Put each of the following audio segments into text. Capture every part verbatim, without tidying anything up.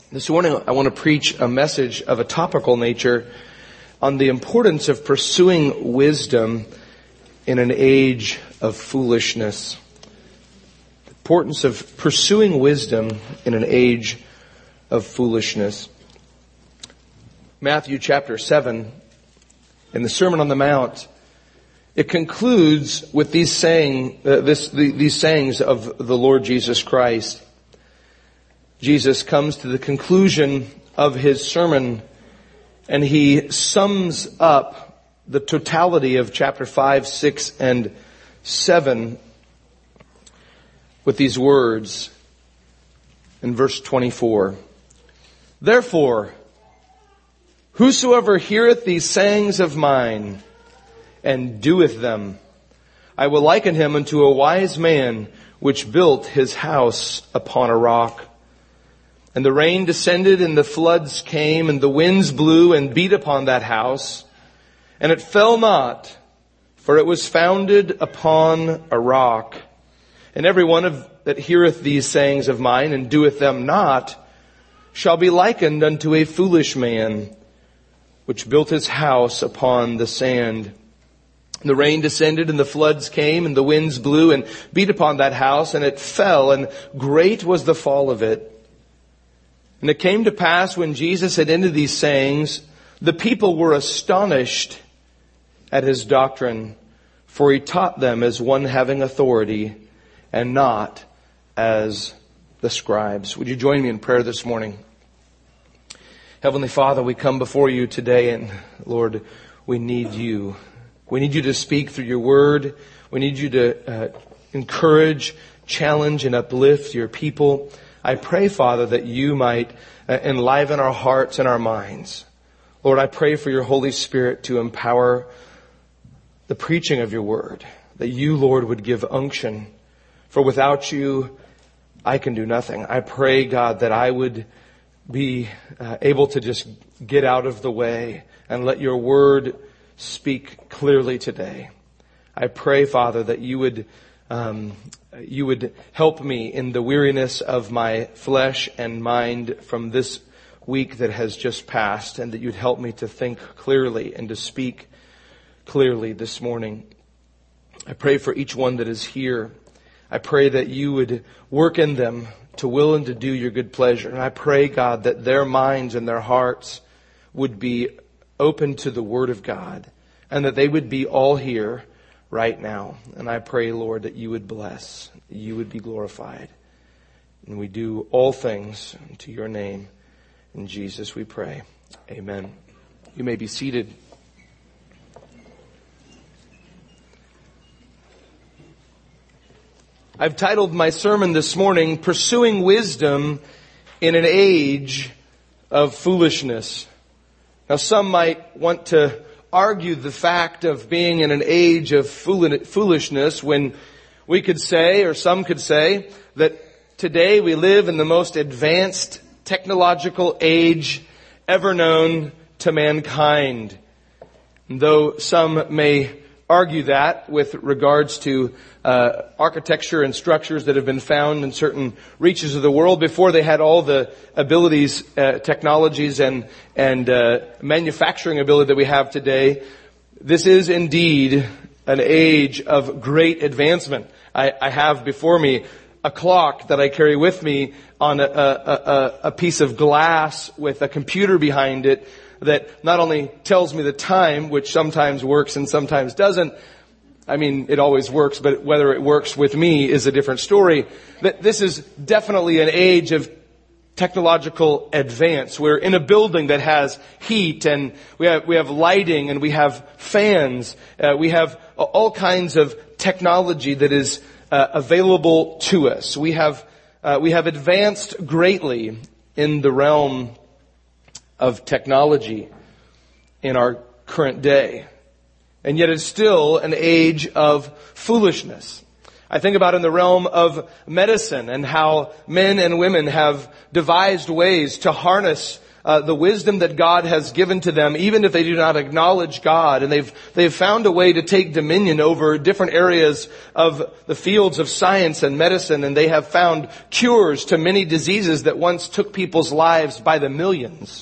This morning I want to preach a message of a topical nature on the importance of pursuing wisdom in an age of foolishness. The importance of pursuing wisdom in an age of foolishness. Matthew chapter seven, in the Sermon on the Mount, it concludes with these saying, uh, this, the, these sayings of the Lord Jesus Christ. Jesus comes to the conclusion of his sermon and he sums up the totality of chapter five, six, and seven with these words in verse twenty-four. Therefore, whosoever heareth these sayings of mine and doeth them, I will liken him unto a wise man which built his house upon a rock. And the rain descended, and the floods came, and the winds blew and beat upon that house. And it fell not, for it was founded upon a rock. And every one of that heareth these sayings of mine, and doeth them not, shall be likened unto a foolish man, which built his house upon the sand. And the rain descended, and the floods came, and the winds blew and beat upon that house, and it fell, and great was the fall of it. And it came to pass when Jesus had ended these sayings, the people were astonished at his doctrine, for he taught them as one having authority and not as the scribes. Would you join me in prayer this morning? Heavenly Father, we come before you today, and Lord, we need you. We need you to speak through your word. We need you to uh, encourage, challenge, and uplift your people. I pray, Father, that you might enliven our hearts and our minds. Lord, I pray for your Holy Spirit to empower the preaching of your word, that you, Lord, would give unction. For without you, I can do nothing. I pray, God, that I would be uh, able to just get out of the way and let your word speak clearly today. I pray, Father, that you would um, you would help me in the weariness of my flesh and mind from this week that has just passed, and that you'd help me to think clearly and to speak clearly this morning. I pray for each one that is here. I pray that you would work in them to will and to do your good pleasure. And I pray, God, that their minds and their hearts would be open to the Word of God, and that they would be all here right now. And I pray, Lord, that you would bless, you would be glorified. And we do all things to your name. In Jesus we pray. Amen. You may be seated. I've titled my sermon this morning, Pursuing Wisdom in an Age of Foolishness. Now, some might want to argue the fact of being in an age of foolishness when we could say, or some could say, that today we live in the most advanced technological age ever known to mankind. And though some may argue that with regards to uh, architecture and structures that have been found in certain reaches of the world before they had all the abilities, uh, technologies, and and uh, manufacturing ability that we have today, this is indeed an age of great advancement. I, I have before me a clock that I carry with me on a, a, a, a piece of glass with a computer behind it that not only tells me the time, which sometimes works and sometimes doesn't. I mean, it always works, but whether it works with me is a different story. That this is definitely an age of technological advance. We're in a building that has heat, and we have we have lighting, and we have fans. Uh, we have all kinds of technology that is uh, available to us. We have uh, we have advanced greatly in the realm of technology in our current day. And yet it's still an age of foolishness. I think about in the realm of medicine and how men and women have devised ways to harness uh, the wisdom that God has given to them, even if they do not acknowledge God. And they've, they've found a way to take dominion over different areas of the fields of science and medicine. And they have found cures to many diseases that once took people's lives by the millions.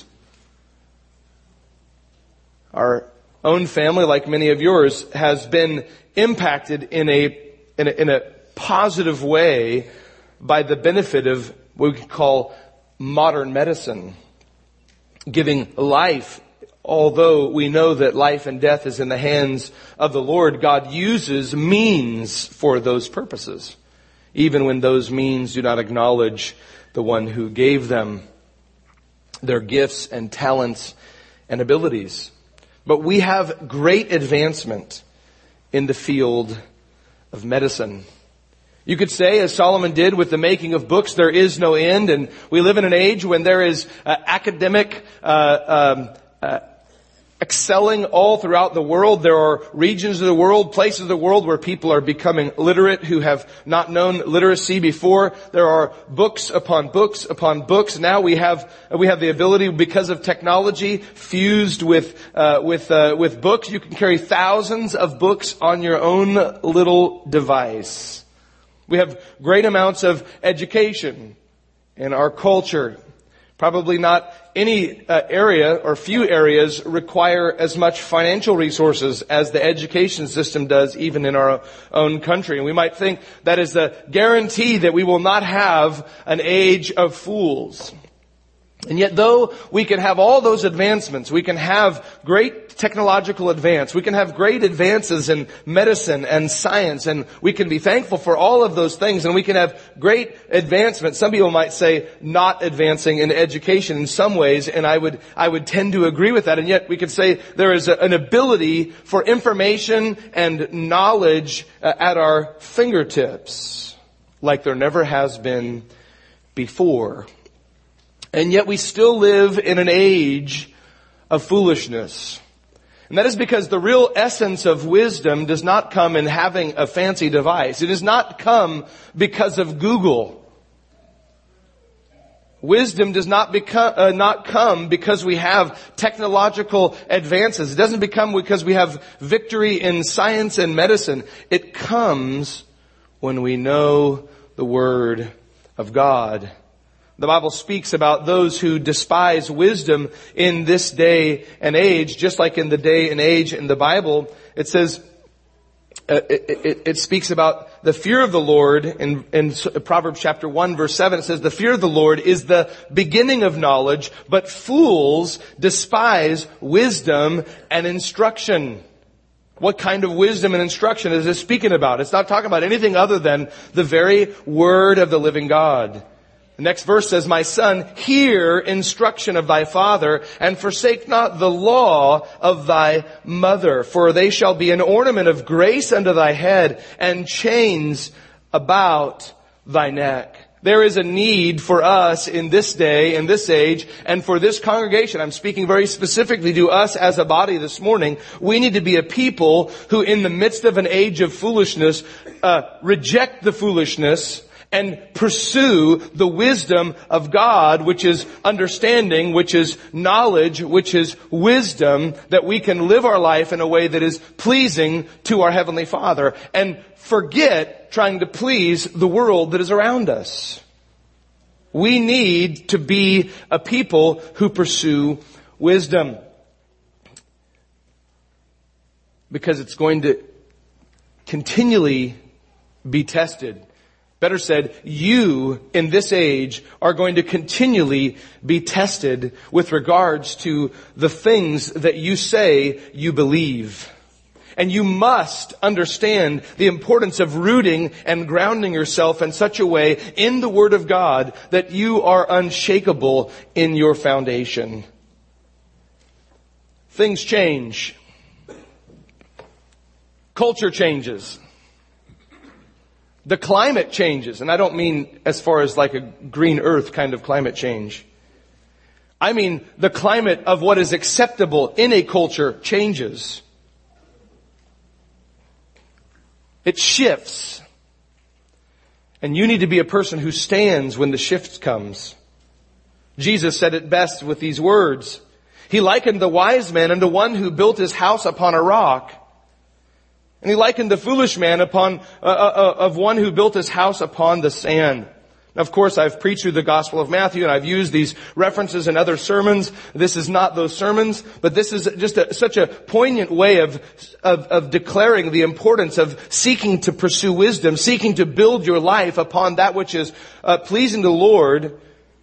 Our own family, like many of yours, has been impacted in a, in a, in a positive way by the benefit of what we could call modern medicine, giving life. Although we know that life and death is in the hands of the Lord, God uses means for those purposes, even when those means do not acknowledge the one who gave them their gifts and talents and abilities. But we have great advancement in the field of medicine. You could say, as Solomon did with the making of books, there is no end. And we live in an age when there is uh, academic uh, um, uh, excelling all throughout the world. There are regions of the world, places of the world where people are becoming literate who have not known literacy before. There are books upon books upon books. Now we have we have the ability, because of technology, fused with uh, with uh, with books. You can carry thousands of books on your own little device. We have great amounts of education in our culture. Probably not any uh, area or few areas require as much financial resources as the education system does, even in our own country. And we might think that is a guarantee that we will not have an age of fools. And yet, though we can have all those advancements, we can have great technological advance, we can have great advances in medicine and science, and we can be thankful for all of those things, and we can have great advancement. Some people might say not advancing in education in some ways, and I would, I would tend to agree with that. And yet we could say there is a, an ability for information and knowledge uh, at our fingertips like there never has been before. And yet we still live in an age of foolishness. And that is because the real essence of wisdom does not come in having a fancy device. It does not come because of Google. Wisdom does not become, uh, not come because we have technological advances. It doesn't become because we have victory in science and medicine. It comes when we know the Word of God. The Bible speaks about those who despise wisdom in this day and age, just like in the day and age in the Bible. It says, uh, it, it, it speaks about the fear of the Lord in, in Proverbs chapter one verse seven. It says, the fear of the Lord is the beginning of knowledge, but fools despise wisdom and instruction. What kind of wisdom and instruction is it speaking about? It's not talking about anything other than the very Word of the living God. The next verse says, my son, hear instruction of thy father, and forsake not the law of thy mother. For they shall be an ornament of grace unto thy head, and chains about thy neck. There is a need for us in this day, in this age, and for this congregation. I'm speaking very specifically to us as a body this morning. We need to be a people who, in the midst of an age of foolishness, uh, reject the foolishness and pursue the wisdom of God, which is understanding, which is knowledge, which is wisdom, that we can live our life in a way that is pleasing to our Heavenly Father, and forget trying to please the world that is around us. We need to be a people who pursue wisdom, because it's going to continually be tested. Better said, you in this age are going to continually be tested with regards to the things that you say you believe. And you must understand the importance of rooting and grounding yourself in such a way in the Word of God that you are unshakable in your foundation. Things change. Culture changes. The climate changes, and I don't mean as far as like a green earth kind of climate change. I mean the climate of what is acceptable in a culture changes. It shifts. And you need to be a person who stands when the shift comes. Jesus said it best with these words. He likened the wise man unto one who built his house upon a rock. And he likened the foolish man upon uh, uh, of one who built his house upon the sand. Now, of course, I've preached through the Gospel of Matthew, and I've used these references in other sermons. This is not those sermons, but this is just a, such a poignant way of, of, of declaring the importance of seeking to pursue wisdom, seeking to build your life upon that which is uh, pleasing to the Lord,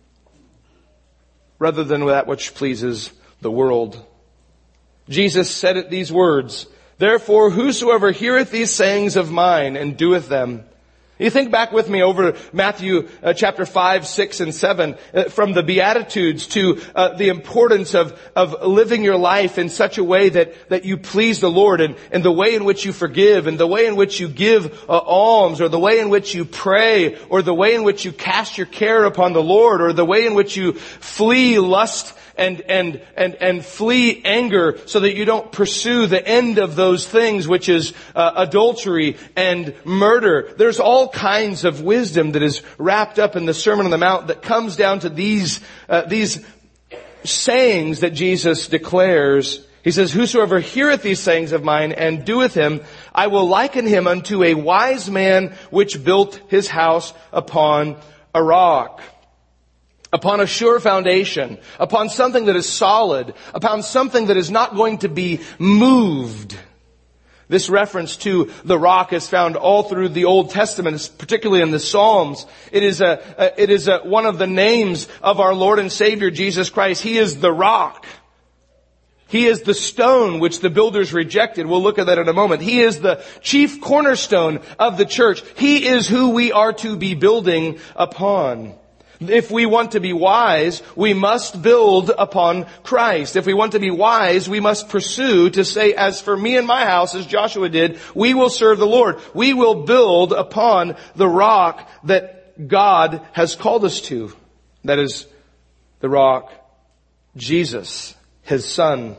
rather than that which pleases the world. Jesus said it these words, "Therefore, whosoever heareth these sayings of mine and doeth them." You think back with me over Matthew uh, chapter five, six, and seven, uh, from the Beatitudes to uh, the importance of, of living your life in such a way that, that you please the Lord, and, and the way in which you forgive, and the way in which you give uh, alms, or the way in which you pray, or the way in which you cast your care upon the Lord, or the way in which you flee lust and, and, and, and flee anger so that you don't pursue the end of those things, which is uh, adultery and murder. There's all kinds of wisdom that is wrapped up in the Sermon on the Mount that comes down to these, uh, these sayings that Jesus declares. He says, "Whosoever heareth these sayings of mine and doeth him, I will liken him unto a wise man which built his house upon a rock." Upon a sure foundation, upon something that is solid, upon something that is not going to be moved. This reference to the rock is found all through the Old Testament, particularly in the Psalms. It is a, a it is a, one of the names of our Lord and Savior Jesus Christ. He is the rock. He is the stone which the builders rejected. We'll look at that in a moment. He is the chief cornerstone of the church. He is who we are to be building upon. If we want to be wise, we must build upon Christ. If we want to be wise, we must pursue to say, "As for me and my house," as Joshua did, "we will serve the Lord." We will build upon the rock that God has called us to. That is the rock, Jesus, His Son.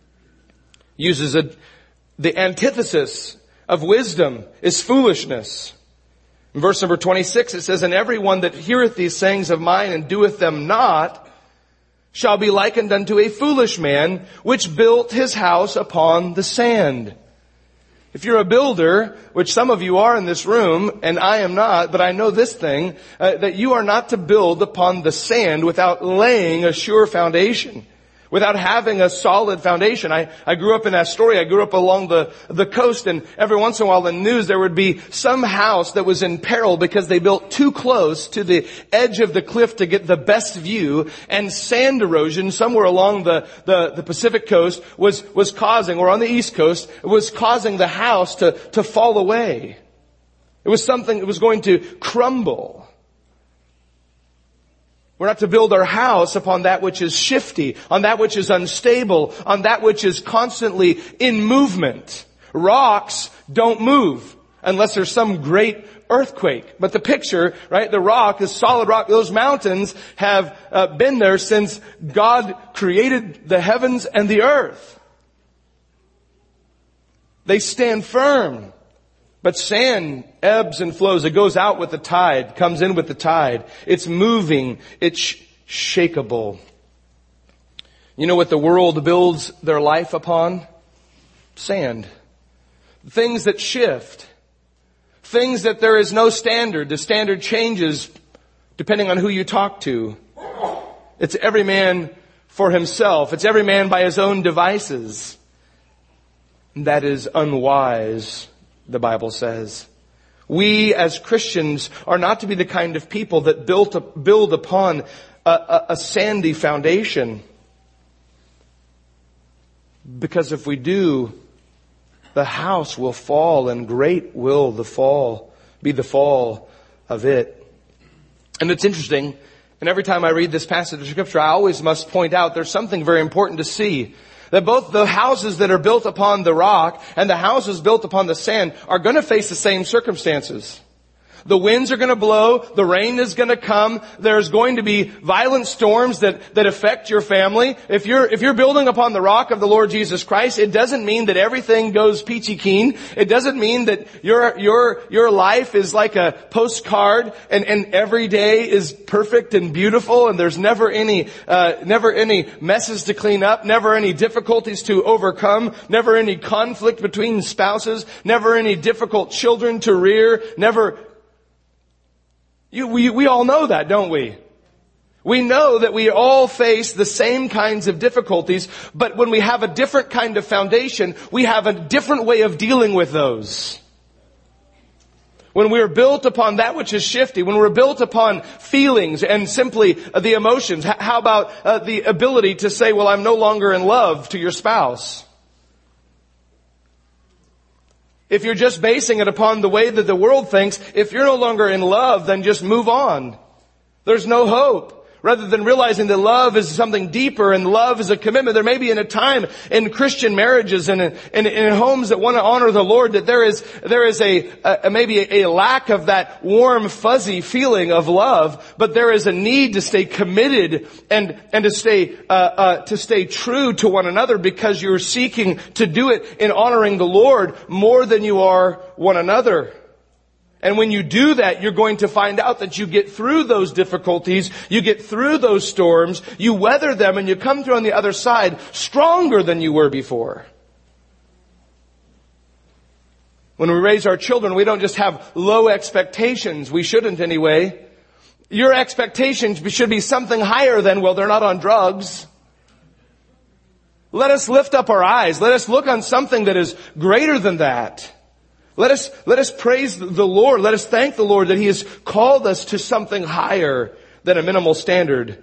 Uses a, the antithesis of wisdom is foolishness. In verse number twenty-six, it says, "And every one that heareth these sayings of mine and doeth them not shall be likened unto a foolish man, which built his house upon the sand." If you're a builder, which some of you are in this room, and I am not, but I know this thing, uh, that you are not to build upon the sand without laying a sure foundation. Without having a solid foundation. I, I grew up in Astoria. I grew up along the, the coast, and every once in a while in the news there would be some house that was in peril because they built too close to the edge of the cliff to get the best view, and sand erosion somewhere along the, the, the Pacific coast was, was causing, or on the East Coast, was causing the house to, to fall away. It was something that was going to crumble. We're not to build our house upon that which is shifty, on that which is unstable, on that which is constantly in movement. Rocks don't move unless there's some great earthquake. But the picture, right, the rock, is solid rock. Those mountains have uh, been there since God created the heavens and the earth. They stand firm. But sand ebbs and flows. It goes out with the tide, comes in with the tide. It's moving. It's sh- shakeable. You know what the world builds their life upon? Sand. Things that shift. Things that there is no standard. The standard changes depending on who you talk to. It's every man for himself. It's every man by his own devices. That is unwise. The Bible says. We as Christians are not to be the kind of people that built a, build upon a, a, a sandy foundation. Because if we do, the house will fall, and great will the fall be the fall of it. And it's interesting, and every time I read this passage of Scripture, I always must point out there's something very important to see. That both the houses that are built upon the rock and the houses built upon the sand are going to face the same circumstances. The winds are going to blow. The rain is going to come. There's going to be violent storms that, that affect your family. If you're, if you're building upon the rock of the Lord Jesus Christ, it doesn't mean that everything goes peachy keen. It doesn't mean that your, your, your life is like a postcard and, and every day is perfect and beautiful and there's never any, uh, never any messes to clean up, never any difficulties to overcome, never any conflict between spouses, never any difficult children to rear, never. You, we, we all know that, don't we? We know that we all face the same kinds of difficulties, but when we have a different kind of foundation, we have a different way of dealing with those. When we are built upon that which is shifty, when we're built upon feelings and simply the emotions, how about uh, the ability to say, well, I'm no longer in love to your spouse? If you're just basing it upon the way that the world thinks, if you're no longer in love, then just move on. There's no hope. Rather than realizing that love is something deeper and love is a commitment, there may be in a time in Christian marriages and in, in, in homes that want to honor the Lord that there is, there is a, a maybe a, a lack of that warm, fuzzy feeling of love, but there is a need to stay committed and, and to stay, uh, uh, to stay true to one another because you're seeking to do it in honoring the Lord more than you are one another. And when you do that, you're going to find out that you get through those difficulties, you get through those storms, you weather them, and you come through on the other side stronger than you were before. When we raise our children, we don't just have low expectations. We shouldn't anyway. Your expectations should be something higher than, well, they're not on drugs. Let us lift up our eyes. Let us look on something that is greater than that. Let us, let us praise the Lord. Let us thank the Lord that He has called us to something higher than a minimal standard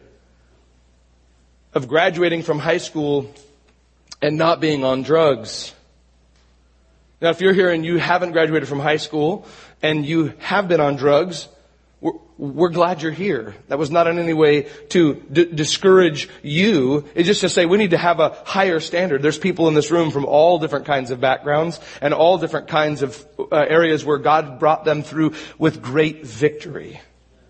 of graduating from high school and not being on drugs. Now, if you're here and you haven't graduated from high school and you have been on drugs, we're, we're glad you're here. That was not in any way to d- discourage you. It's just to say we need to have a higher standard. There's people in this room from all different kinds of backgrounds and all different kinds of uh, areas where God brought them through with great victory.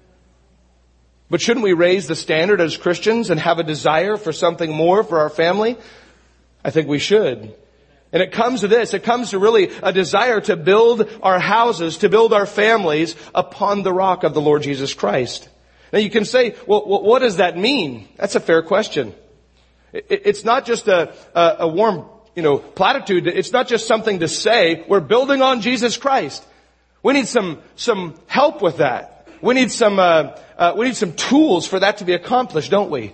But shouldn't we raise the standard as Christians and have a desire for something more for our family? I think we should. And it comes to this, it comes to really a desire to build our houses, to build our families upon the rock of the Lord Jesus Christ. Now you can say, well, what does that mean? That's a fair question. It's not just a, a warm, you know, platitude. It's not just something to say, we're building on Jesus Christ. We need some, some help with that. We need some, uh, uh, we need some tools for that to be accomplished, don't we?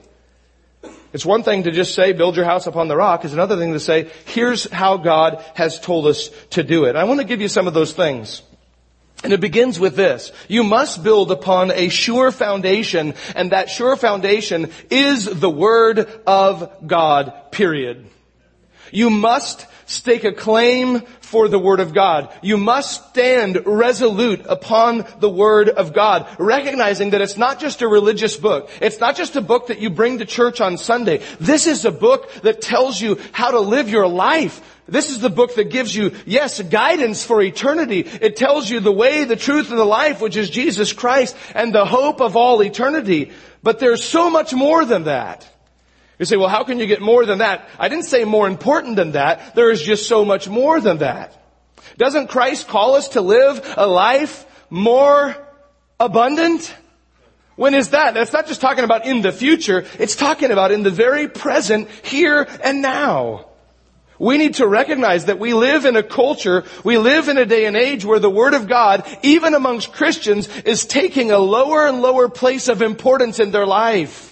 It's one thing to just say, build your house upon the rock. It's another thing to say, here's how God has told us to do it. I want to give you some of those things. And it begins with this. You must build upon a sure foundation, and that sure foundation is the Word of God, period. You must stake a claim for the Word of God. You must stand resolute upon the Word of God, recognizing that it's not just a religious book. It's not just a book that you bring to church on Sunday. This is a book that tells you how to live your life. This is the book that gives you, yes, guidance for eternity. It tells you the way, the truth, and the life, which is Jesus Christ, and the hope of all eternity. But there's so much more than that. You say, well, how can you get more than that? I didn't say more important than that. There is just so much more than that. Doesn't Christ call us to live a life more abundant? When is that? That's not just talking about in the future. It's talking about in the very present, here and now. We need to recognize that we live in a culture, we live in a day and age where the Word of God, even amongst Christians, is taking a lower and lower place of importance in their life.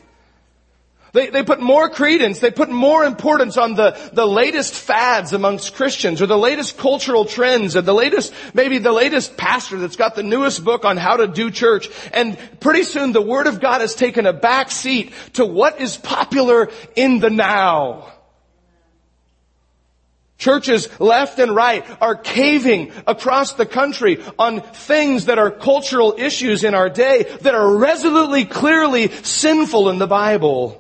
They, they put more credence, they put more importance on the, the latest fads amongst Christians, or the latest cultural trends, and the latest, maybe the latest pastor that's got the newest book on how to do church. And pretty soon the Word of God has taken a back seat to what is popular in the now. Churches left and right are caving across the country on things that are cultural issues in our day that are resolutely, clearly sinful in the Bible.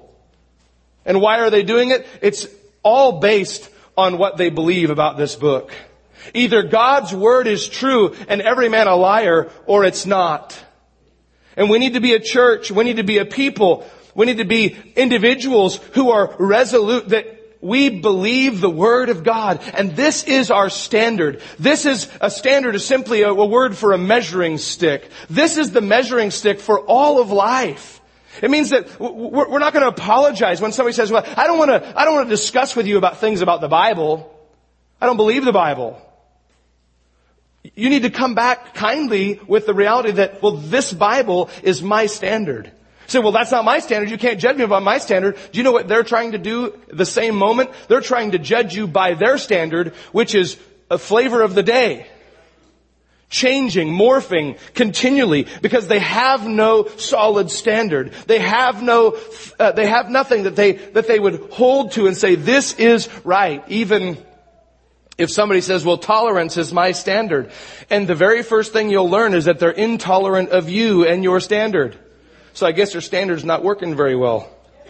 And why are they doing it? It's all based on what they believe about this book. Either God's word is true and every man a liar, or it's not. And we need to be a church, we need to be a people, we need to be individuals who are resolute that we believe the Word of God. And this is our standard. This is a standard is simply a, a word for a measuring stick. This is the measuring stick for all of life. It means that we're not going to apologize when somebody says, well, I don't want to, I don't want to discuss with you about things about the Bible. I don't believe the Bible. You need to come back kindly with the reality that, well, this Bible is my standard. You say, well, that's not my standard. You can't judge me by my standard. Do you know what they're trying to do the same moment? They're trying to judge you by their standard, which is a flavor of the day. Changing, morphing continually, because they have no solid standard. They have no, uh, they have nothing that they, that they would hold to and say, this is right. Even if somebody says, well, tolerance is my standard. And the very first thing you'll learn is that they're intolerant of you and your standard. So I guess their standard's not working very well.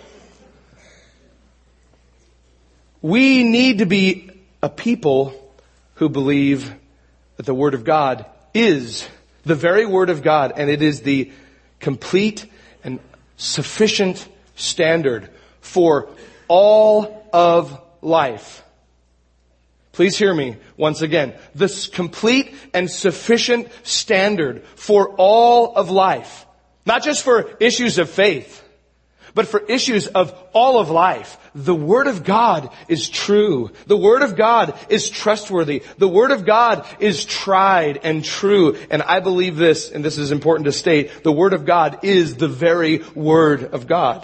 We need to be a people who believe that the Word of God is the very Word of God, and it is the complete and sufficient standard for all of life. Please hear me once again. This complete and sufficient standard for all of life. Not just for issues of faith, but for issues of all of life. The Word of God is true. The Word of God is trustworthy. The Word of God is tried and true. And I believe this, and this is important to state, the Word of God is the very Word of God.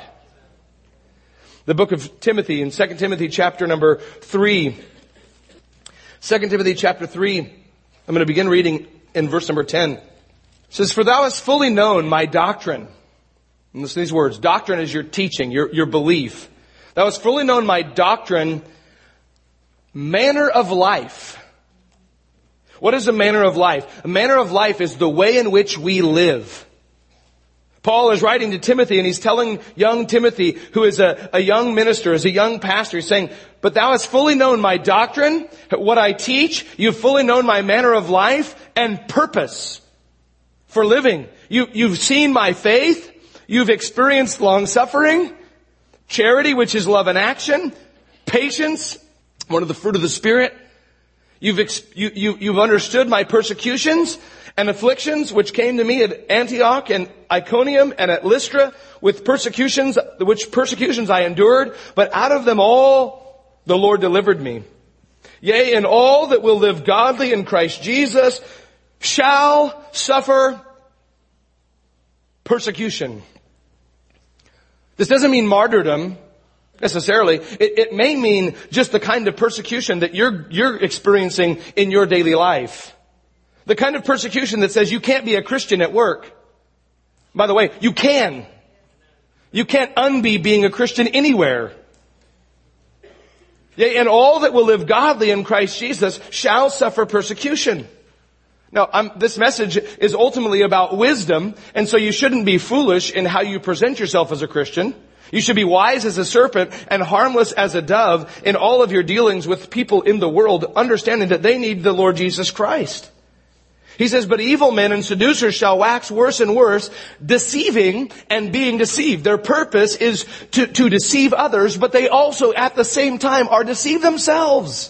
The book of Timothy, in Second Timothy chapter number three, Second Timothy chapter three, I'm going to begin reading in verse number ten. It says, for thou hast fully known my doctrine. And listen to these words. Doctrine is your teaching, your, your belief. Thou hast fully known my doctrine, manner of life. What is a manner of life? A manner of life is the way in which we live. Paul is writing to Timothy, and he's telling young Timothy, who is a, a young minister, is a young pastor, he's saying, but thou hast fully known my doctrine, what I teach. You've fully known my manner of life and purpose for living. You, you've seen my faith. You've experienced long suffering, charity, which is love in action, patience, one of the fruit of the Spirit. You've, ex- you, you, you've understood my persecutions and afflictions, which came to me at Antioch and Iconium and at Lystra, with persecutions, which persecutions I endured, but out of them all the Lord delivered me. Yea, and all that will live godly in Christ Jesus shall suffer persecution. This doesn't mean martyrdom necessarily. It, it may mean just the kind of persecution that you're, you're experiencing in your daily life. The kind of persecution that says you can't be a Christian at work. By the way, you can. You can't unbe being a Christian anywhere. Yea, and all that will live godly in Christ Jesus shall suffer persecution. Now, I'm, this message is ultimately about wisdom, and so you shouldn't be foolish in how you present yourself as a Christian. You should be wise as a serpent and harmless as a dove in all of your dealings with people in the world, understanding that they need the Lord Jesus Christ. He says, but evil men and seducers shall wax worse and worse, deceiving and being deceived. Their purpose is to, to deceive others, but they also at the same time are deceived themselves.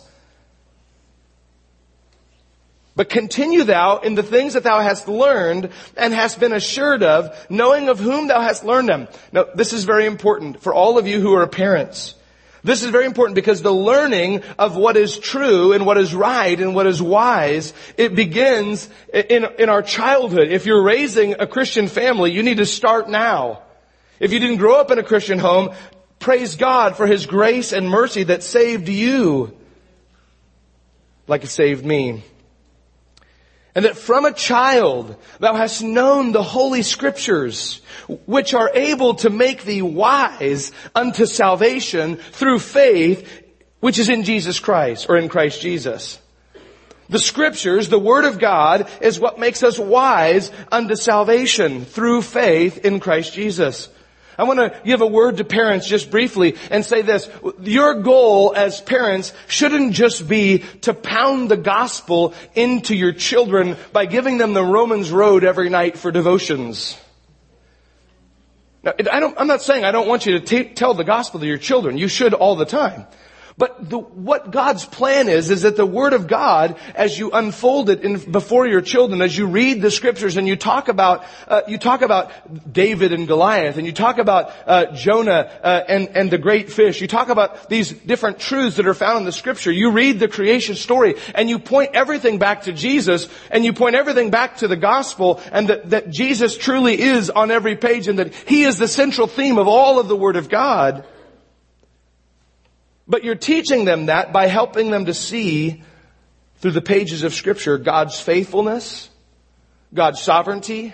But continue thou in the things that thou hast learned and hast been assured of, knowing of whom thou hast learned them. Now, this is very important for all of you who are parents. This is very important because the learning of what is true and what is right and what is wise, it begins in, in our childhood. If you're raising a Christian family, you need to start now. If you didn't grow up in a Christian home, praise God for His grace and mercy that saved you like it saved me. And that from a child thou hast known the holy scriptures, which are able to make thee wise unto salvation through faith, which is in Jesus Christ, or in Christ Jesus. The scriptures, the word of God, is what makes us wise unto salvation through faith in Christ Jesus. I want to give a word to parents just briefly and say this. Your goal as parents shouldn't just be to pound the gospel into your children by giving them the Romans Road every night for devotions. Now, I don't, I'm not saying I don't want you to t- tell the gospel to your children. You should all the time. But the, what God's plan is, is that the Word of God, as you unfold it in, before your children, as you read the Scriptures and you talk about, uh, you talk about David and Goliath, and you talk about uh, Jonah uh, and, and the great fish, you talk about these different truths that are found in the Scripture. You read the creation story, and you point everything back to Jesus, and you point everything back to the gospel, and that, that Jesus truly is on every page, and that He is the central theme of all of the Word of God. But you're teaching them that by helping them to see through the pages of Scripture God's faithfulness, God's sovereignty,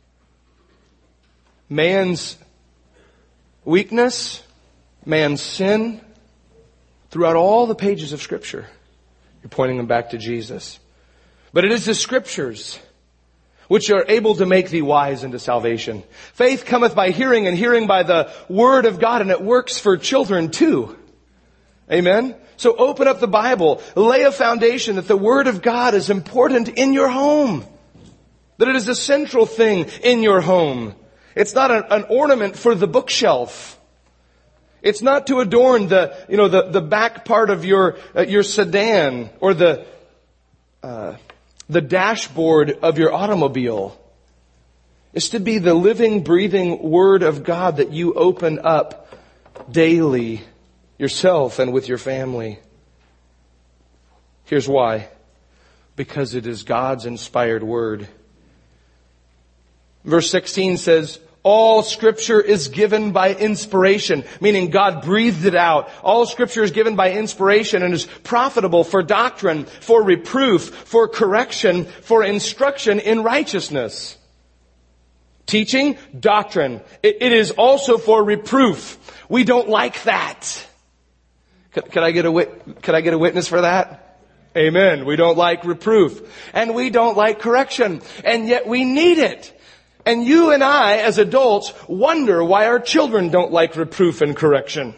man's weakness, man's sin. Throughout all the pages of Scripture, you're pointing them back to Jesus. But it is the Scriptures which are able to make thee wise unto salvation. Faith cometh by hearing, and hearing by the Word of God, and it works for children too. Amen? So open up the Bible. Lay a foundation that the Word of God is important in your home. That it is a central thing in your home. It's not an, an ornament for the bookshelf. It's not to adorn the, you know, the, the back part of your, uh, your sedan or the, uh, the dashboard of your automobile. It's to be the living, breathing Word of God that you open up daily yourself and with your family. Here's why. Because it is God's inspired word. Verse sixteen says, all Scripture is given by inspiration, meaning God breathed it out. All Scripture is given by inspiration and is profitable for doctrine, for reproof, for correction, for instruction in righteousness. Teaching, doctrine. It, it is also for reproof. We don't like that. Could, could I get a wit, could I get a witness for that? Amen. We don't like reproof. And we don't like correction. And yet we need it. And you and I, as adults, wonder why our children don't like reproof and correction.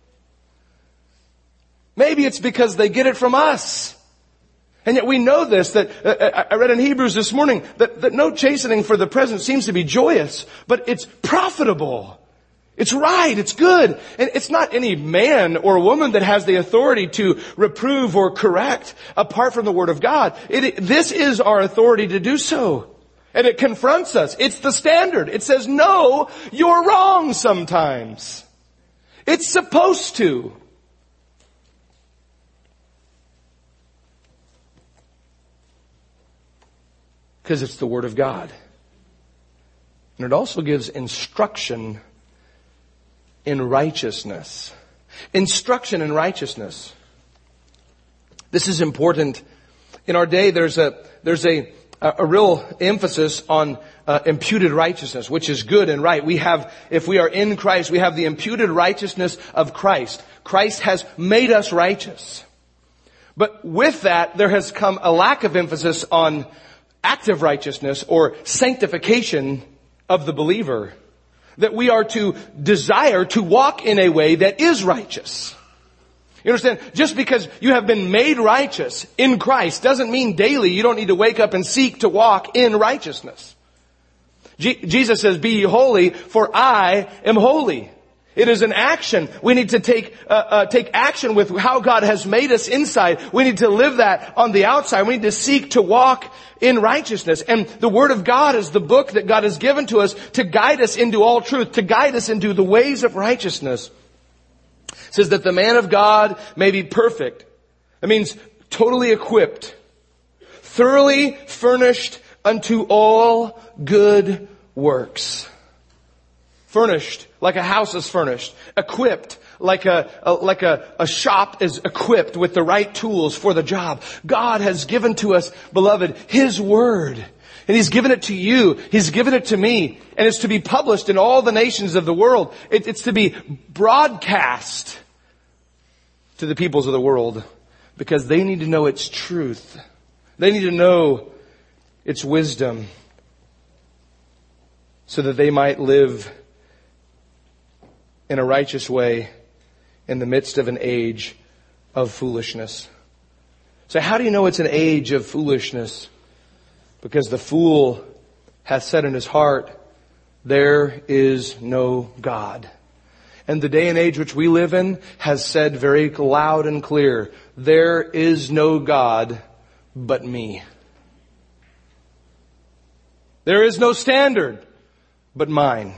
Maybe it's because they get it from us. And yet we know this, that uh, I read in Hebrews this morning, that, that no chastening for the present seems to be joyous, but it's profitable. It's right. It's good. And it's not any man or woman that has the authority to reprove or correct apart from the Word of God. It, this is our authority to do so. And it confronts us. It's the standard. It says, no, you're wrong sometimes. It's supposed to. Because it's the Word of God. And it also gives instruction in righteousness. Instruction in righteousness. This is important. In our day, there's a, there's a, a real emphasis on uh, imputed righteousness, which is good and right. We have, if we are in Christ, we have the imputed righteousness of Christ. Christ has made us righteous. But with that, there has come a lack of emphasis on active righteousness or sanctification of the believer. That we are to desire to walk in a way that is righteous. You understand? Just because you have been made righteous in Christ doesn't mean daily you don't need to wake up and seek to walk in righteousness. Je- Jesus says, be ye holy, for I am holy. It is an action. We need to take uh, uh, take action with how God has made us inside. We need to live that on the outside. We need to seek to walk in righteousness. And the Word of God is the book that God has given to us to guide us into all truth, to guide us into the ways of righteousness. It says that the man of God may be perfect. That means totally equipped, thoroughly furnished unto all good works. Furnished, like a house is furnished. Equipped, like a, a like a, a shop is equipped with the right tools for the job. God has given to us, beloved, His Word. And He's given it to you. He's given it to me. And it's to be published in all the nations of the world. It, it's to be broadcast to the peoples of the world. Because they need to know its truth. They need to know its wisdom. So that they might live in a righteous way in the midst of an age of foolishness. So how do you know it's an age of foolishness? Because the fool hath said in his heart, there is no God. And the day and age which we live in has said very loud and clear, there is no God but me. There is no standard but mine.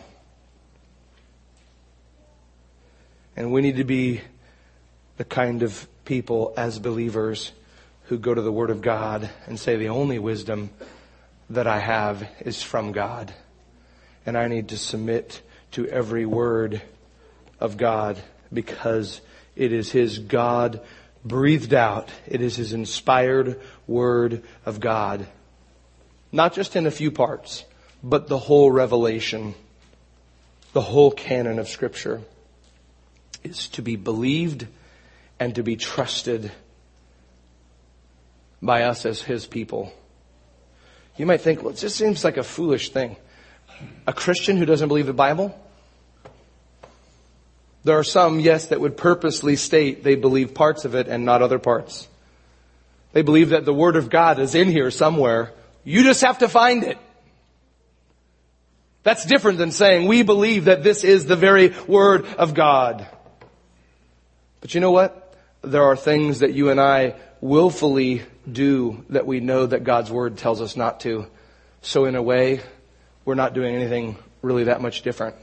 And we need to be the kind of people as believers who go to the Word of God and say the only wisdom that I have is from God. And I need to submit to every word of God because it is His God breathed out. It is His inspired Word of God. Not just in a few parts, but the whole revelation, the whole canon of Scripture is to be believed and to be trusted by us as His people. You might think, well, it just seems like a foolish thing. A Christian who doesn't believe the Bible? There are some, yes, that would purposely state they believe parts of it and not other parts. They believe that the Word of God is in here somewhere. You just have to find it. That's different than saying we believe that this is the very Word of God. But you know what? There are things that you and I willfully do that we know that God's Word tells us not to. So in a way, we're not doing anything really that much different.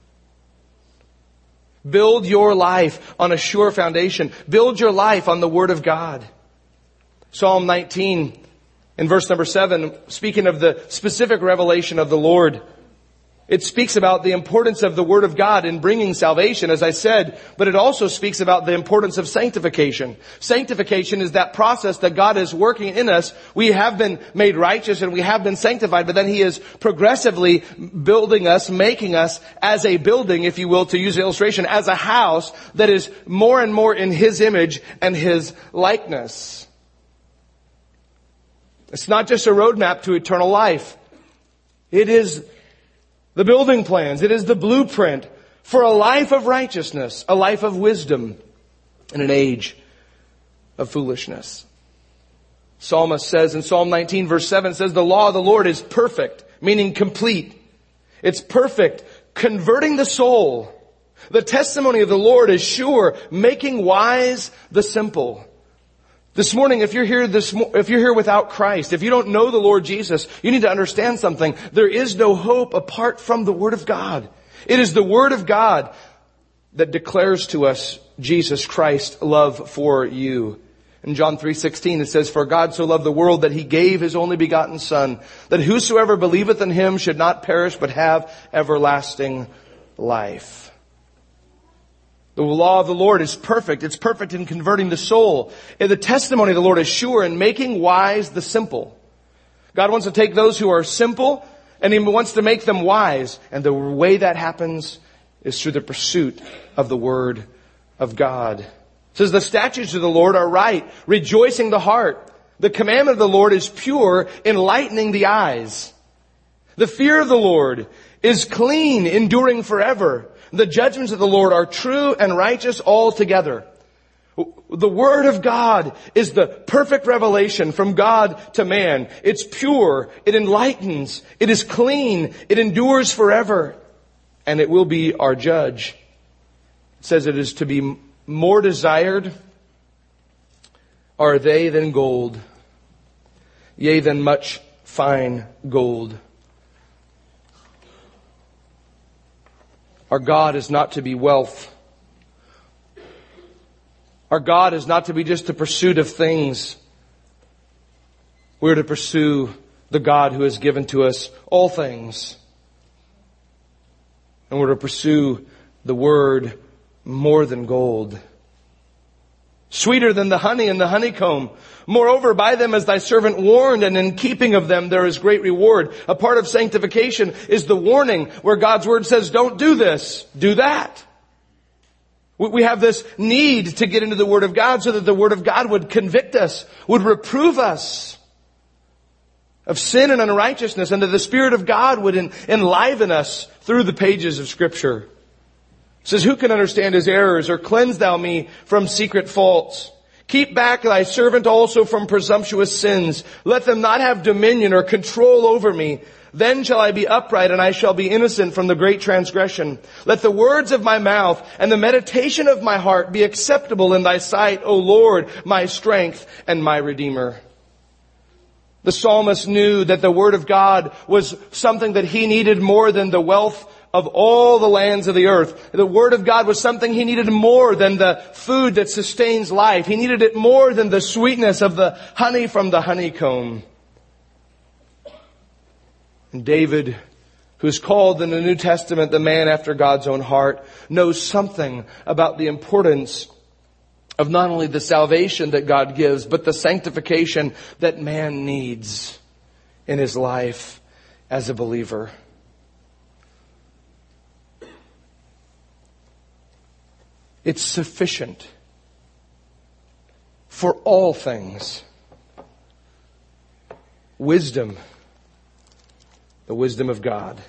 Build your life on a sure foundation. Build your life on the Word of God. Psalm nineteen in verse number seven, speaking of the specific revelation of the Lord, it speaks about the importance of the Word of God in bringing salvation, as I said, but it also speaks about the importance of sanctification. Sanctification is that process that God is working in us. We have been made righteous and we have been sanctified, but then He is progressively building us, making us as a building, if you will, to use an illustration, as a house that is more and more in His image and His likeness. It's not just a roadmap to eternal life. It is the building plans. It is the blueprint for a life of righteousness, a life of wisdom in an age of foolishness. Psalmist says in Psalm nineteen verse seven, says, the law of the Lord is perfect, meaning complete. It's perfect, converting the soul. The testimony of the Lord is sure, making wise the simple. This morning, if you're here this, if you're here without Christ, if you don't know the Lord Jesus, you need to understand something. There is no hope apart from the Word of God. It is the Word of God that declares to us Jesus Christ's love for you. In John three sixteen, it says, for God so loved the world that He gave His only begotten Son, that whosoever believeth in Him should not perish but have everlasting life. The law of the Lord is perfect. It's perfect in converting the soul. And the testimony of the Lord is sure in making wise the simple. God wants to take those who are simple and He wants to make them wise. And the way that happens is through the pursuit of the Word of God. It says the statutes of the Lord are right, rejoicing the heart. The commandment of the Lord is pure, enlightening the eyes. The fear of the Lord is clean, enduring forever. The judgments of the Lord are true and righteous altogether. The Word of God is the perfect revelation from God to man. It's pure. It enlightens. It is clean. It endures forever. And it will be our judge. It says it is to be more desired are they than gold, yea, than much fine gold. Our God is not to be wealth. Our God is not to be just the pursuit of things. We're to pursue the God who has given to us all things. And we're to pursue the Word more than gold. Sweeter than the honey and the honeycomb. Moreover, by them is thy servant warned, and in keeping of them there is great reward. A part of sanctification is the warning where God's Word says, don't do this, do that. We have this need to get into the Word of God so that the Word of God would convict us, would reprove us of sin and unrighteousness, and that the Spirit of God would enliven us through the pages of Scripture. says, who can understand his errors, or cleanse thou me from secret faults? Keep back thy servant also from presumptuous sins. Let them not have dominion or control over me. Then shall I be upright, and I shall be innocent from the great transgression. Let the words of my mouth and the meditation of my heart be acceptable in thy sight, O Lord, my strength and my Redeemer. The psalmist knew that the Word of God was something that he needed more than the wealth of all the lands of the earth. The Word of God was something he needed more than the food that sustains life. He needed it more than the sweetness of the honey from the honeycomb. And David, who's called in the New Testament the man after God's own heart, knows something about the importance of not only the salvation that God gives, but the sanctification that man needs in his life as a believer. It's sufficient for all things. Wisdom, the wisdom of God.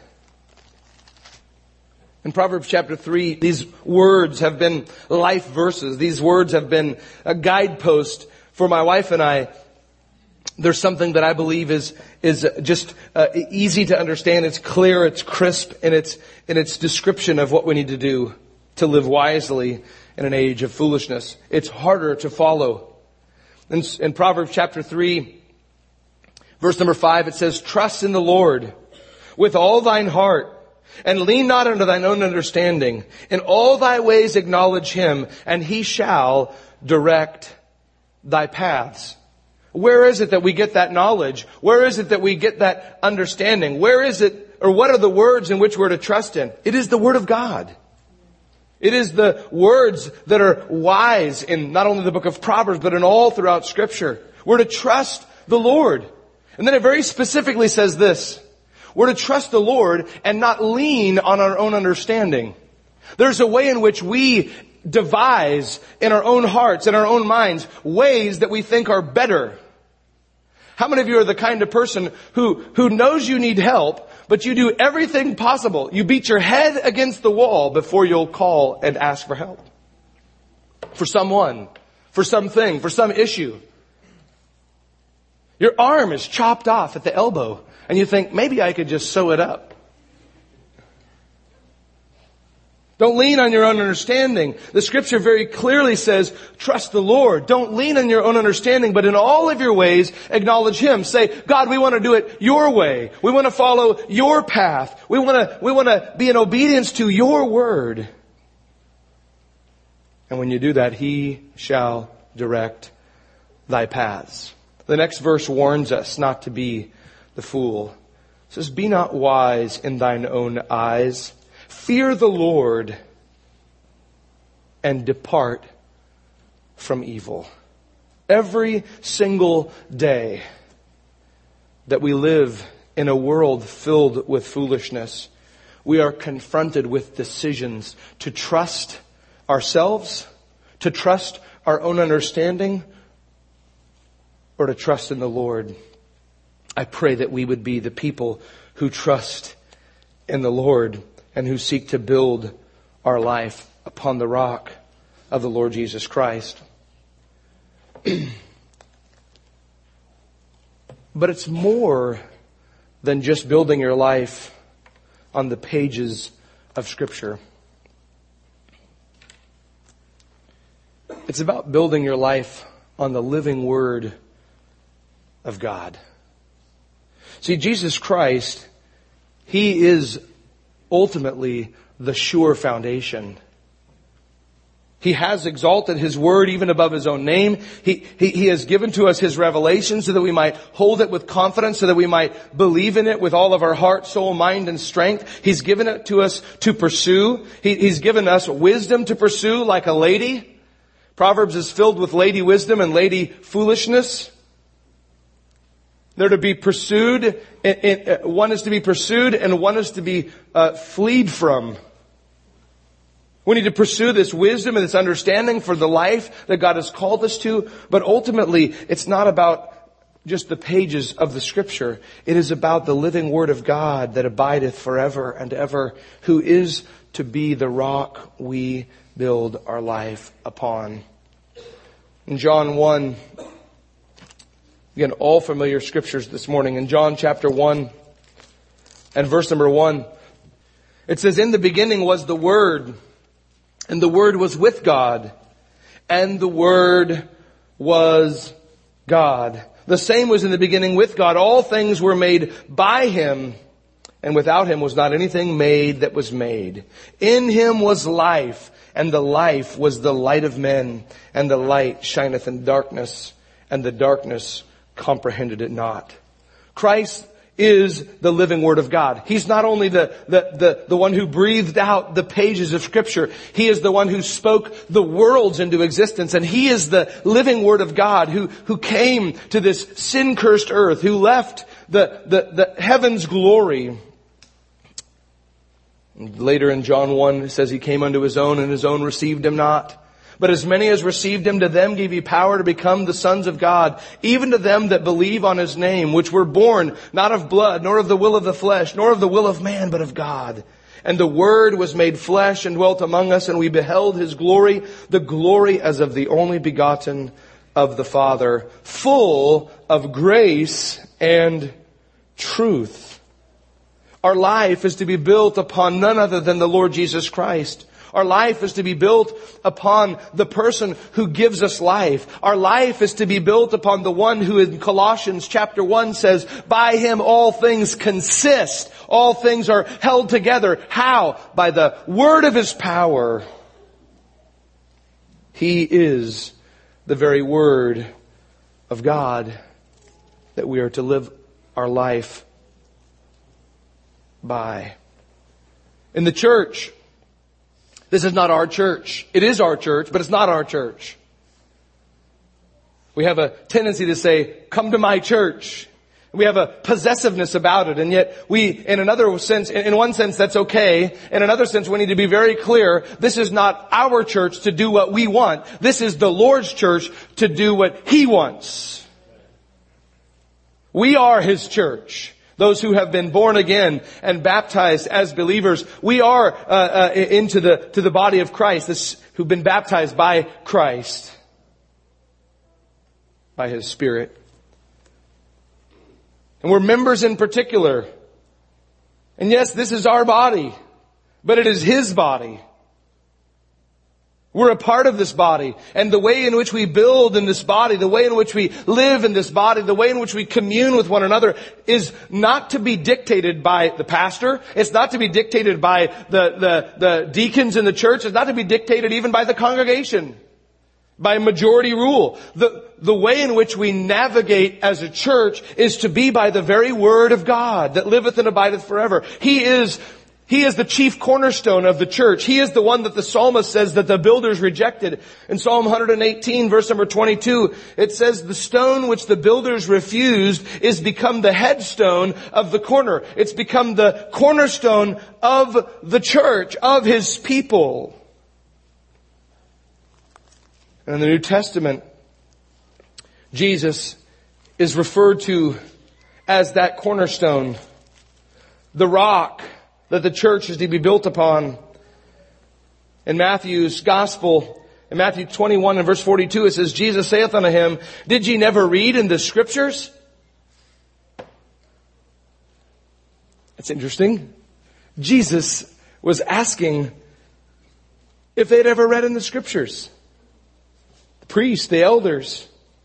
In Proverbs chapter three, these words have been life verses. These words have been a guidepost for my wife and I. There's something that I believe is is just uh, easy to understand. It's clear, it's crisp in its in its description of what we need to do to live wisely in an age of foolishness. It's harder to follow. In, in Proverbs chapter three, verse number five, it says, trust in the Lord with all thine heart, and lean not unto thine own understanding. In all thy ways acknowledge him, and he shall direct thy paths. Where is it that we get that knowledge? Where is it that we get that understanding? Where is it, or what are the words in which we're to trust in? It is the Word of God. It is the words that are wise in not only the book of Proverbs, but in all throughout Scripture. We're to trust the Lord. And then it very specifically says this. We're to trust the Lord and not lean on our own understanding. There's a way in which we devise in our own hearts, in our own minds, ways that we think are better. How many of you are the kind of person who, who knows you need help, but you do everything possible? You beat your head against the wall before you'll call and ask for help. For someone, for something, for some issue. Your arm is chopped off at the elbow, and you think, maybe I could just sew it up. Don't lean on your own understanding. The Scripture very clearly says, trust the Lord. Don't lean on your own understanding, but in all of your ways, acknowledge Him. Say, God, we want to do it your way. We want to follow your path. We want to, we want to be in obedience to your word. And when you do that, He shall direct thy paths. The next verse warns us not to be the fool. It says, be not wise in thine own eyes. Fear the Lord and depart from evil. Every single day that we live in a world filled with foolishness, we are confronted with decisions to trust ourselves, to trust our own understanding, or to trust in the Lord. I pray that we would be the people who trust in the Lord and who seek to build our life upon the rock of the Lord Jesus Christ. But it's more than just building your life on the pages of Scripture. It's about building your life on the living Word of God. See, Jesus Christ, He is ultimately the sure foundation. He has exalted His word even above His own name. He, he, he has given to us His revelation so that we might hold it with confidence, so that we might believe in it with all of our heart, soul, mind, and strength. He's given it to us to pursue. He, he's given us wisdom to pursue like a lady. Proverbs is filled with lady wisdom and lady foolishness. They're to be pursued. One is to be pursued and one is to be uh, fleed from. We need to pursue this wisdom and this understanding for the life that God has called us to. But ultimately, it's not about just the pages of the Scripture. It is about the living Word of God that abideth forever and ever, who is to be the rock we build our life upon. In John one, again, all familiar scriptures this morning. In John chapter one and verse number one, it says, "In the beginning was the Word, and the Word was with God, and the Word was God. The same was in the beginning with God. All things were made by Him, and without Him was not anything made that was made. In Him was life, and the life was the light of men. And the light shineth in darkness, and the darkness comprehended it not." Christ is the living Word of God. He's not only the, the, the, the one who breathed out the pages of Scripture. He is the one who spoke the worlds into existence. And He is the living Word of God who, who came to this sin-cursed earth, who left the, the, the heaven's glory. Later in John one, it says He came unto His own, and His own received Him not. But as many as received Him, to them gave He power to become the sons of God, even to them that believe on His name, which were born not of blood, nor of the will of the flesh, nor of the will of man, but of God. And the Word was made flesh and dwelt among us, and we beheld His glory, the glory as of the only begotten of the Father, full of grace and truth. Our life is to be built upon none other than the Lord Jesus Christ. Our life is to be built upon the person who gives us life. Our life is to be built upon the one who in Colossians chapter one says, "By Him all things consist." All things are held together. How? By the word of His power. He is the very Word of God that we are to live our life by. In the church, this is not our church. It is our church, but it's not our church. We have a tendency to say, "Come to my church." We have a possessiveness about it, and yet we, in another sense, in one sense that's okay. In another sense, we need to be very clear, this is not our church to do what we want. This is the Lord's church to do what He wants. We are His church. Those who have been born again and baptized as believers, we are uh, uh, into the to the body of Christ, this, who've been baptized by Christ, by His Spirit. And we're members in particular. And yes, this is our body, but it is His body. We're a part of this body, and the way in which we build in this body, the way in which we live in this body, the way in which we commune with one another is not to be dictated by the pastor. It's not to be dictated by the, the, the deacons in the church. It's not to be dictated even by the congregation, by majority rule. The, the way in which we navigate as a church is to be by the very Word of God that liveth and abideth forever. He is He is the chief cornerstone of the church. He is the one that the psalmist says that the builders rejected. In Psalm one eighteen, verse number twenty-two, it says, "The stone which the builders refused is become the headstone of the corner." It's become the cornerstone of the church, of His people. And in the New Testament, Jesus is referred to as that cornerstone, the rock that the church is to be built upon. In Matthew's Gospel, in Matthew twenty-one and verse forty-two, it says, "Jesus saith unto him, Did ye never read in the Scriptures?" It's interesting. Jesus was asking if they'd ever read in the Scriptures. The priests, the elders.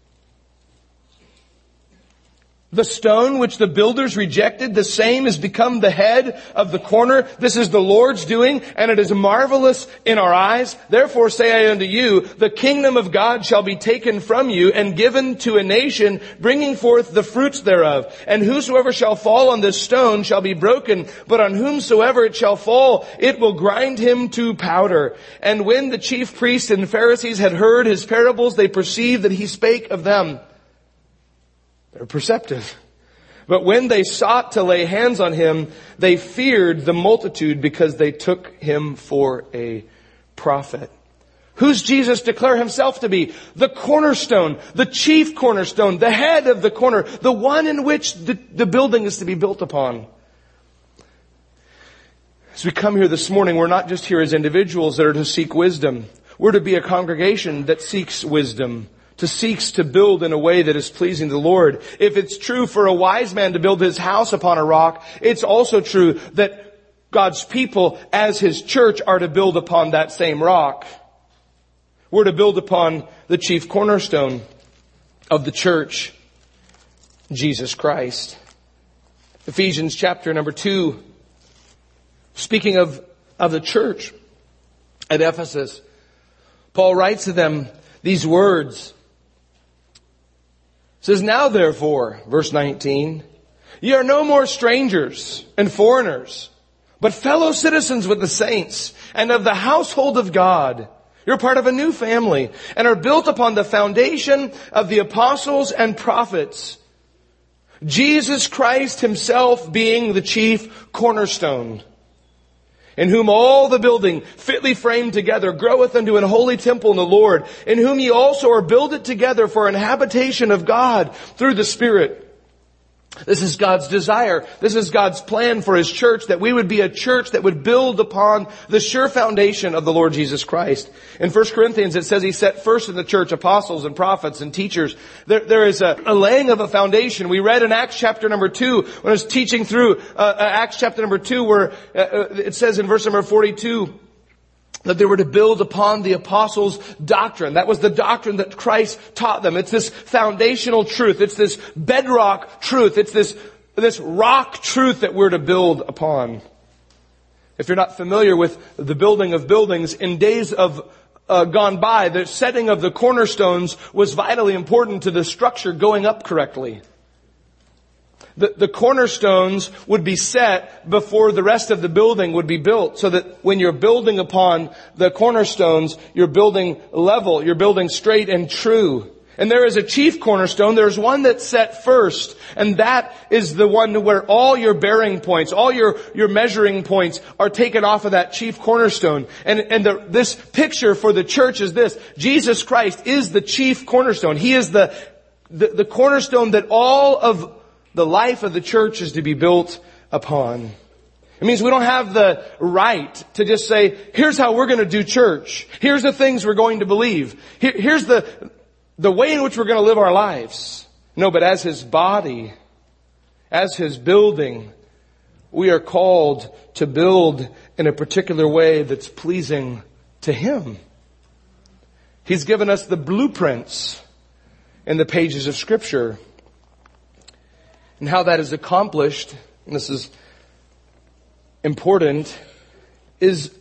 "The stone which the builders rejected, the same has become the head of the corner. This is the Lord's doing, and it is marvelous in our eyes. Therefore say I unto you, the kingdom of God shall be taken from you and given to a nation, bringing forth the fruits thereof. And whosoever shall fall on this stone shall be broken, but on whomsoever it shall fall, it will grind him to powder. And when the chief priests and Pharisees had heard His parables, they perceived that He spake of them." They're perceptive. "But when they sought to lay hands on Him, they feared the multitude because they took Him for a prophet." Who's Jesus declare himself to be? The cornerstone, the chief cornerstone, the head of the corner, the one in which the, the building is to be built upon. As we come here this morning, we're not just here as individuals that are to seek wisdom. We're to be a congregation that seeks wisdom, to seeks to build in a way that is pleasing to the Lord. If it's true for a wise man to build his house upon a rock, it's also true that God's people as his church are to build upon that same rock. We're to build upon the chief cornerstone of the church, Jesus Christ. Ephesians chapter number two, speaking of, of the church at Ephesus, Paul writes to them these words. It says, now therefore, verse nineteen, ye are no more strangers and foreigners, but fellow citizens with the saints and of the household of God. You're part of a new family and are built upon the foundation of the apostles and prophets, Jesus Christ himself being the chief cornerstone, in whom all the building fitly framed together groweth unto an holy temple in the Lord, in whom ye also are builded together for an habitation of God through the Spirit. This is God's desire. This is God's plan for his church, that we would be a church that would build upon the sure foundation of the Lord Jesus Christ. In First Corinthians, it says he set first in the church apostles and prophets and teachers. There, there is a, a laying of a foundation. We read in Acts chapter number two, when I was teaching through uh, Acts chapter number two, where uh, it says in verse number forty-two, that they were to build upon the apostles' doctrine. That was the doctrine that Christ taught them. It's this foundational truth. It's this bedrock truth. It's this, this rock truth that we're to build upon. If you're not familiar with the building of buildings, in days of uh, gone by, the setting of the cornerstones was vitally important to the structure going up correctly. The, the cornerstones would be set before the rest of the building would be built, so that when you're building upon the cornerstones, you're building level, you're building straight and true. And there is a chief cornerstone. There's one that's set first, and that is the one where all your bearing points, all your, your measuring points are taken off of that chief cornerstone. And, and the, this picture for the church is this: Jesus Christ is the chief cornerstone. He is the, the, the cornerstone that all of the life of the church is to be built upon. It means we don't have the right to just say, here's how we're going to do church. Here's the things we're going to believe. Here, here's the, the way in which we're going to live our lives. No, but as his body, as his building, we are called to build in a particular way that's pleasing to him. He's given us the blueprints in the pages of Scripture. And how that is accomplished, and this is important, is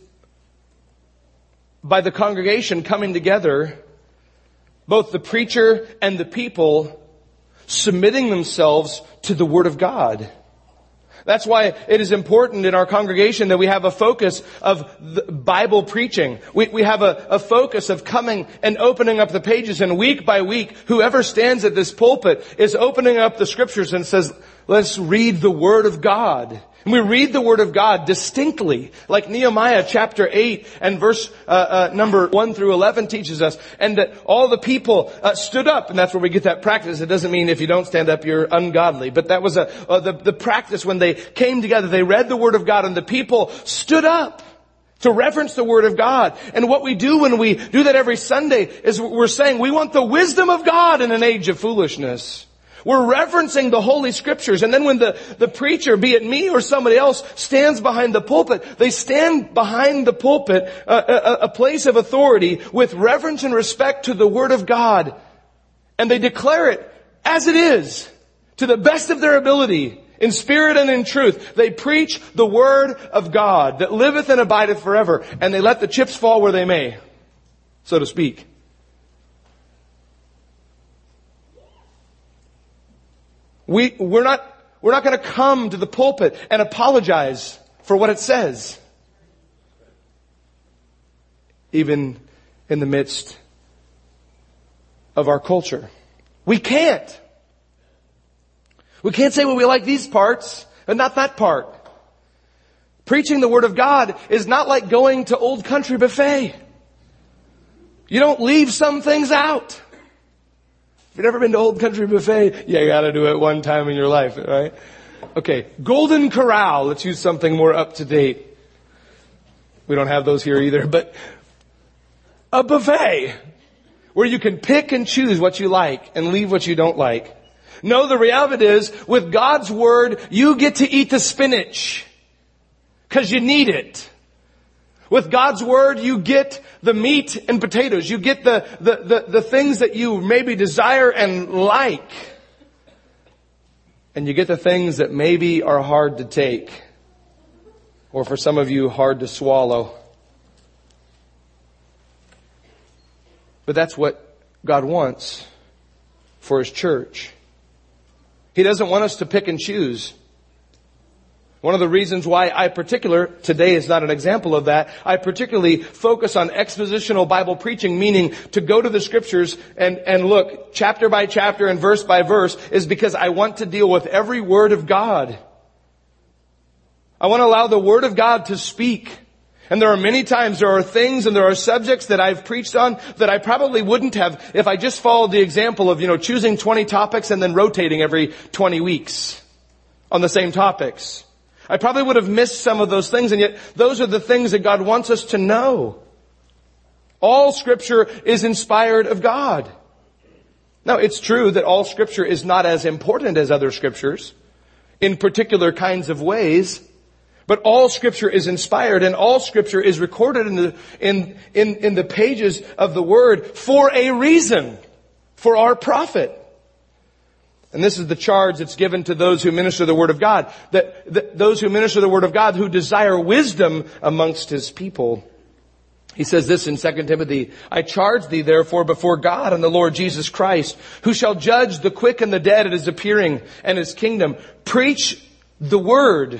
by the congregation coming together, both the preacher and the people submitting themselves to the Word of God. That's why it is important in our congregation that we have a focus of the Bible preaching. We, we have a, a focus of coming and opening up the pages, and week by week, whoever stands at this pulpit is opening up the Scriptures and says, let's read the Word of God. And we read the Word of God distinctly, like Nehemiah chapter eight and verse uh, uh, number one through eleven teaches us. And that all the people uh, stood up, and that's where we get that practice. It doesn't mean if you don't stand up, you're ungodly. But that was a, uh, the, the practice when they came together. They read the Word of God, and the people stood up to reverence the Word of God. And what we do when we do that every Sunday is we're saying we want the wisdom of God in an age of foolishness. We're reverencing the Holy Scriptures. And then when the, the preacher, be it me or somebody else, stands behind the pulpit, they stand behind the pulpit, uh, a, a place of authority, with reverence and respect to the Word of God. And they declare it as it is, to the best of their ability, in spirit and in truth. They preach the Word of God that liveth and abideth forever. And they let the chips fall where they may, so to speak. We, we're not, we're not going to come to the pulpit and apologize for what it says. Even in the midst of our culture. We can't. We can't say, well, we like these parts, but not that part. Preaching the Word of God is not like going to Old Country Buffet. You don't leave some things out. If you've never been to Old Country Buffet, you gotta do it one time in your life, right? Okay, Golden Corral. Let's use something more up to date. We don't have those here either, but a buffet where you can pick and choose what you like and leave what you don't like. No, the reality is, with God's Word, you get to eat the spinach because you need it. With God's Word, you get the meat and potatoes. You get the, the, the, the things that you maybe desire and like. And you get the things that maybe are hard to take. Or for some of you, hard to swallow. But that's what God wants for His church. He doesn't want us to pick and choose. One of the reasons why I particular, today is not an example of that, I particularly focus on expositional Bible preaching, meaning to go to the Scriptures and, and look chapter by chapter and verse by verse, is because I want to deal with every Word of God. I want to allow the Word of God to speak. And there are many times, there are things and there are subjects that I've preached on that I probably wouldn't have if I just followed the example of, you know, choosing twenty topics and then rotating every twenty weeks on the same topics. I probably would have missed some of those things, and yet those are the things that God wants us to know. All Scripture is inspired of God. Now, it's true that all Scripture is not as important as other Scriptures in particular kinds of ways. But all Scripture is inspired, and all Scripture is recorded in the, in, in, in the pages of the Word for a reason, for our profit. And this is the charge that's given to those who minister the Word of God, that, that those who minister the Word of God who desire wisdom amongst His people. He says this in Second Timothy, I charge thee therefore before God and the Lord Jesus Christ, who shall judge the quick and the dead at His appearing and His kingdom. Preach the Word.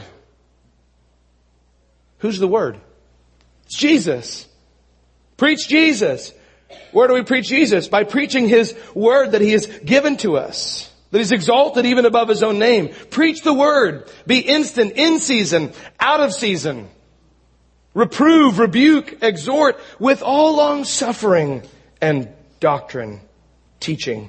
Who's the Word? It's Jesus. Preach Jesus. Where do we preach Jesus? By preaching His Word that He has given to us. That He's exalted even above His own name. Preach the Word. Be instant, in season, out of season. Reprove, rebuke, exhort with all long suffering and doctrine, teaching.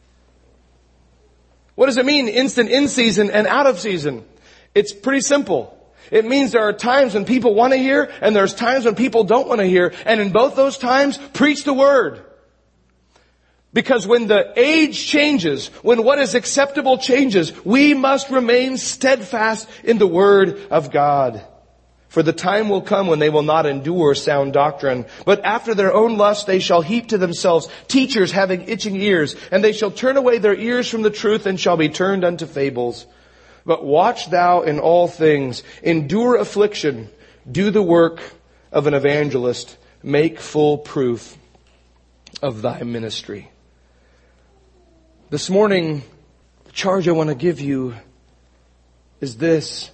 What does it mean, instant, in season, and out of season? It's pretty simple. It means there are times when people want to hear, and there's times when people don't want to hear. And in both those times, preach the Word. Because when the age changes, when what is acceptable changes, we must remain steadfast in the Word of God. For the time will come when they will not endure sound doctrine, but after their own lust they shall heap to themselves teachers having itching ears, and they shall turn away their ears from the truth and shall be turned unto fables. But watch thou in all things, endure affliction, do the work of an evangelist, make full proof of thy ministry. This morning, the charge I want to give you is this.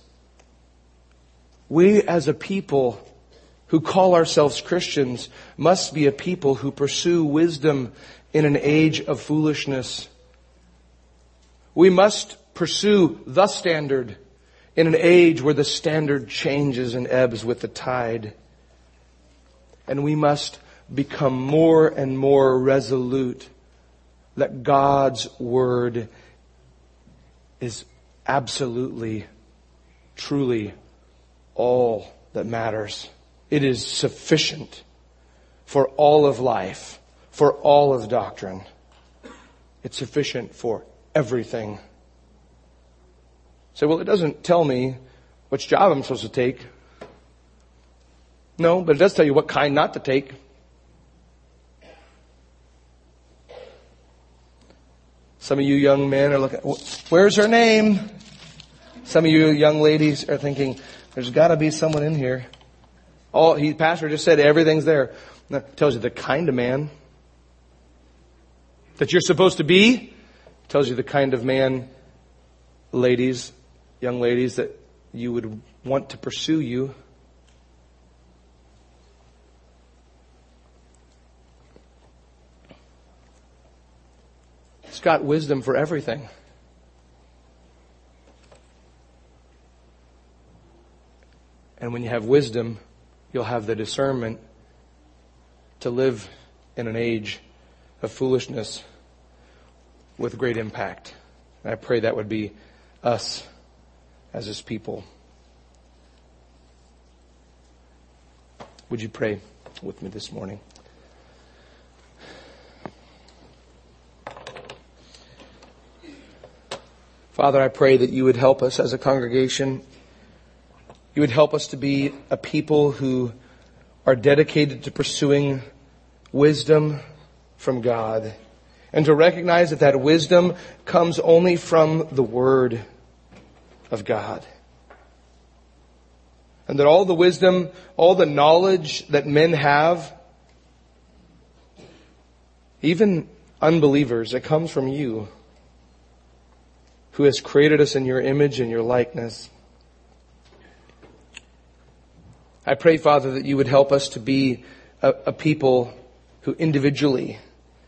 We as a people who call ourselves Christians must be a people who pursue wisdom in an age of foolishness. We must pursue the standard in an age where the standard changes and ebbs with the tide. And we must become more and more resolute that God's Word is absolutely, truly all that matters. It is sufficient for all of life, for all of doctrine. It's sufficient for everything. So, well, it doesn't tell me which job I'm supposed to take. No, but it does tell you what kind not to take. Some of you young men are looking, where's her name? Some of you young ladies are thinking, there's got to be someone in here. Oh, he, pastor just said everything's there. That tells you the kind of man that you're supposed to be. Tells you the kind of man, ladies, young ladies, that you would want to pursue you. It's got wisdom for everything. And when you have wisdom, you'll have the discernment to live in an age of foolishness with great impact. And I pray that would be us as His people. Would you pray with me this morning? Father, I pray that you would help us as a congregation. You would help us to be a people who are dedicated to pursuing wisdom from God, and to recognize that that wisdom comes only from the Word of God. And that all the wisdom, all the knowledge that men have, even unbelievers, it comes from you, who has created us in your image and your likeness. I pray, Father, that you would help us to be a, a people who individually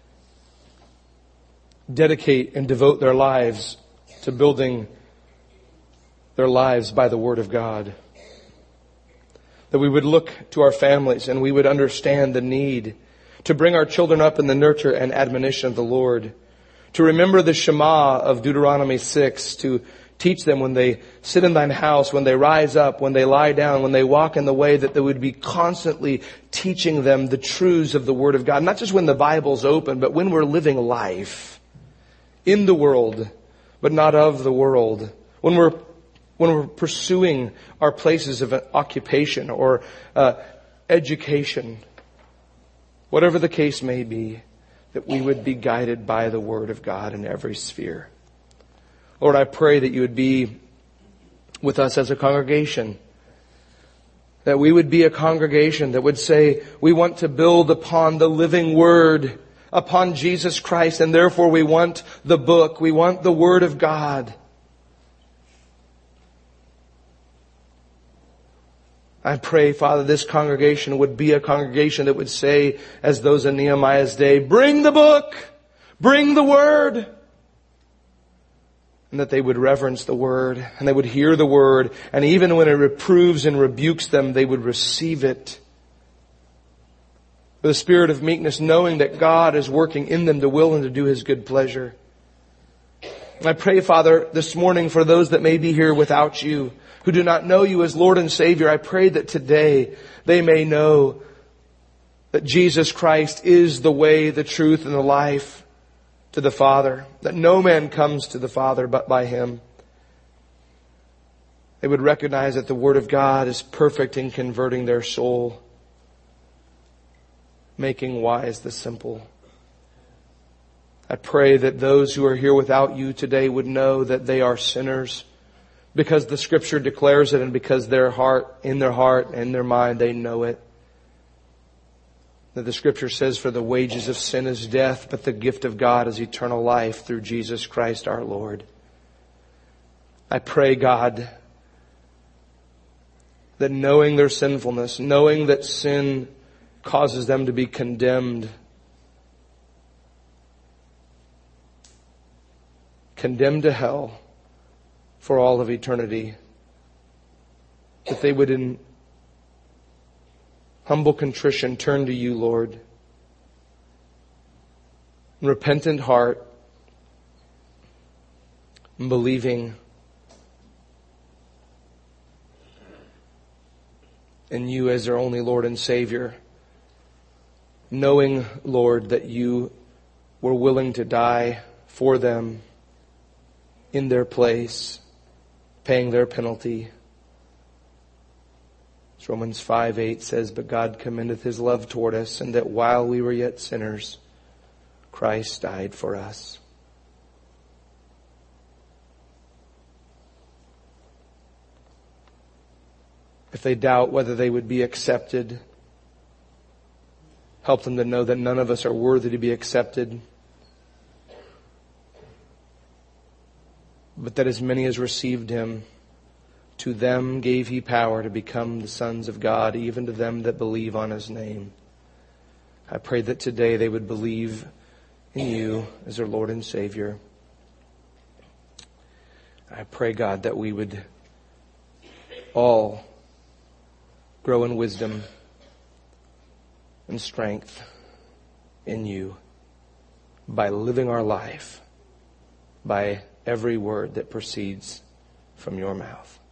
dedicate and devote their lives to building their lives by the Word of God. That we would look to our families and we would understand the need to bring our children up in the nurture and admonition of the Lord. To remember the Shema of Deuteronomy six, to teach them when they sit in thine house, when they rise up, when they lie down, when they walk in the way, that they would be constantly teaching them the truths of the Word of God. Not just when the Bible's open, but when we're living life in the world, but not of the world. When we're when we're pursuing our places of occupation or uh, education, whatever the case may be, that we would be guided by the Word of God in every sphere. Lord, I pray that you would be with us as a congregation. That we would be a congregation that would say, we want to build upon the living Word, upon Jesus Christ, and therefore we want the book, we want the Word of God. I pray, Father, this congregation would be a congregation that would say, as those in Nehemiah's day, bring the book, bring the Word. And that they would reverence the Word, and they would hear the Word, and even when it reproves and rebukes them, they would receive it with a spirit of meekness, knowing that God is working in them to will and to do His good pleasure. I pray, Father, this morning for those that may be here without you, who do not know you as Lord and Savior, I pray that today they may know that Jesus Christ is the way, the truth, and the life to the Father, that no man comes to the Father but by Him. They would recognize that the Word of God is perfect in converting their soul, making wise the simple. I pray that those who are here without you today would know that they are sinners, because the Scripture declares it, and because their heart, in their heart and their mind, they know it. That the Scripture says, for the wages of sin is death, but the gift of God is eternal life through Jesus Christ our Lord. I pray, God, that knowing their sinfulness, knowing that sin causes them to be condemned, condemned to hell for all of eternity, that they would in humble contrition turn to you, Lord, in repentant heart, and believing in you as their only Lord and Savior, knowing, Lord, that you were willing to die for them in their place, paying their penalty. As Romans five eight says, but God commendeth His love toward us, and that while we were yet sinners, Christ died for us. If they doubt whether they would be accepted, help them to know that none of us are worthy to be accepted, but that as many as received Him, to them gave He power to become the sons of God, even to them that believe on His name. I pray that today they would believe in you as their Lord and Savior. I pray, God, that we would all grow in wisdom and strength in you by living our life by every word that proceeds from your mouth.